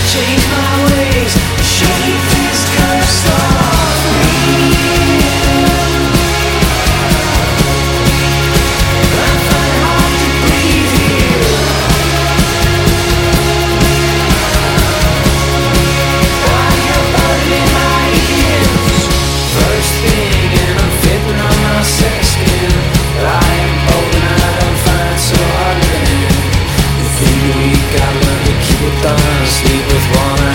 change my ways, shake this curse off me. I find it hard to breathe here. I hear burning in my ears. First thing, and I'm fitting on my sexton. I am bold and I don't find so hard to live. The thing that we got learned to keep it on, sleep with one